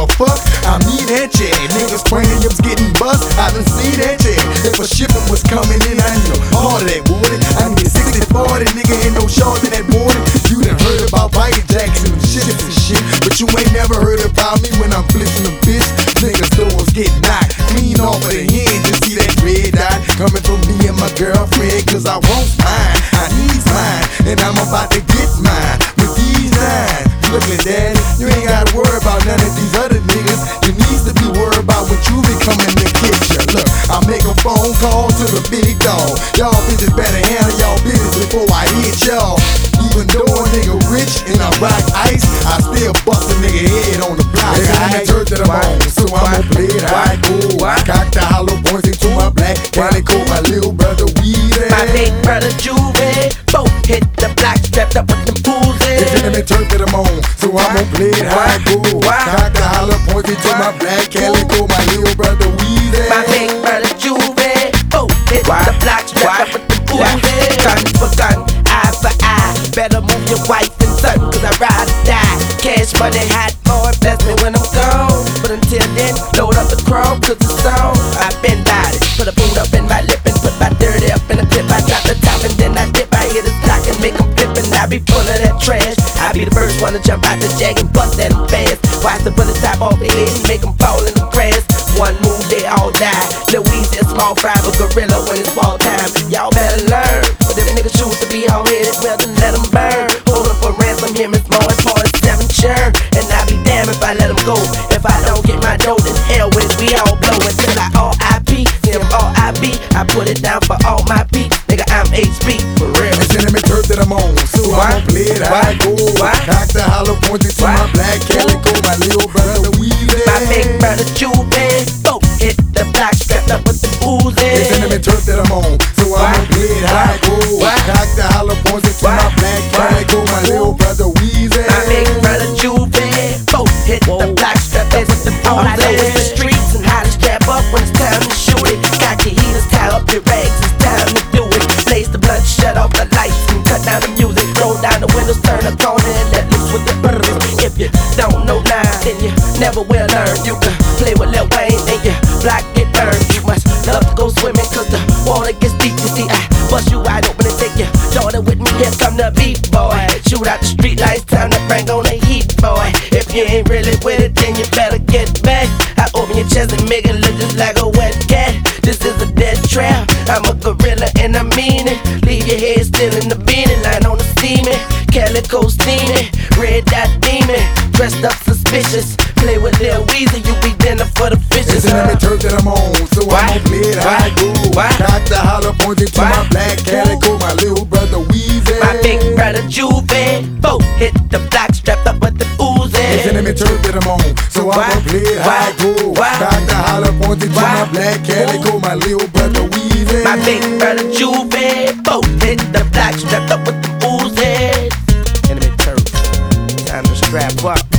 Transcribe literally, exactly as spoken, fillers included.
a fuck, I mean that shit. Niggas craniums getting bust, I done see that shit. If a shipment was coming in, I need all of that water. I need a sixty forty, nigga, ain't no short in that water. You done heard about Michael Jackson and shit and shit, but you ain't never heard about me when I'm flipping the bitch. Niggas doors get knocked clean off of the end. Just see that red dot coming from me and my girlfriend, cause I want mine, I need mine, and I'm about to get mine with these nine. Look at that, you ain't gotta worry about none of these other niggas. You need to be worried about what you become in the kitchen. Look, I make a phone call to the big dog. Y'all bitches better handle y'all business before I hit y'all. Even though a nigga rich and I rock ice, I still bust a nigga head on the block. I ain't church that I'm on, so I'm gon' play it high cool. Cock the hollow points into my black calico, my little brother Weezy. My big brother Juve, both hit the block, strapped up with them fools in. It's in the church that I'm on, so I'm gon' play it high cool. Cock the hollow points into my black calico, my little brother Weezy. My big brother Juve, both hit the block, strapped up with them fools in. Gun for gun, eye for eye, better move your wife and son, cause I ride or die. Cash money, hot boy, bless me when I'm gone. But until then, load up the chrome, cause it's on. I've been by it, put a boot up in my lip and put my dirty up in a clip. I drop the top and then I dip, I hit the stock and make them flip. And I be full of that trash, I be the first one to jump out the jag and bust at them fast. Watch the bullet top off their head and make them fall in the grass. One move, they all die. Louise is small fry, but gorilla when it's fall time. Y'all better learn, but if niggas choose to be hard-headed, well then let them burn. Hold up for ransom, him is more important, seven churn. And I be damned if I let them go. If I don't get my dough, then hell with it, we all blow until I R I P. See I'm R I B, I put it down for all my peeps. Nigga, I'm H B, for real. It's in the church that I'm on, so I'm gon' play it high cool. Cock the hollow points into my black calico, my little brother Weezy. My big brother Juve, both hit the block, strapped up with the booze in. It's in the church that I'm on, so I'm gon' play it high cool. Cock the hollow points into my black calico, my little brother Weezy. My big brother Juve, both hit the block, strapped up with the booze in. All I know is the streets and how to strap up when it's time to shoot it. Got your heaters, tie up your rags, it's time to do it. Blaze the blunt, shut off the lights and cut down the music. Roll down the windows, turn the corner and let loose with the birds. If you don't know now, then you never will learn. You can play with Lil Wayne and your block get burned. You must love to go swimming cause the water gets deep. You see, I bust you wide open and take your daughter with me. Here come the beat boy. Shoot out the street lights, time to bring on the heat boy. If you ain't really with it, then you better get back. I open your chest and make it look just like a wet cat. This is a dead trap, I'm a gorilla and I mean it. Leave your head still in the beanie, line on the steaming. Calico steaming, red dot demon, dressed up suspicious. Play with Lil Weezy, you be dinner for the fishes. It's in the church that I'm on, so I'm gon' play it high cool. Cock the hollow points into my black calico, my little brother Weezy. My big brother Juve, both hit the block, strapped up with the ooze. It's in the church that I'm on, so I'm gon' play it high cool. Cock the hollow points into my black calico, my little brother Weezy. My big brother Juve, both hit the block, strapped up with the ooze. In the church, time to strap up.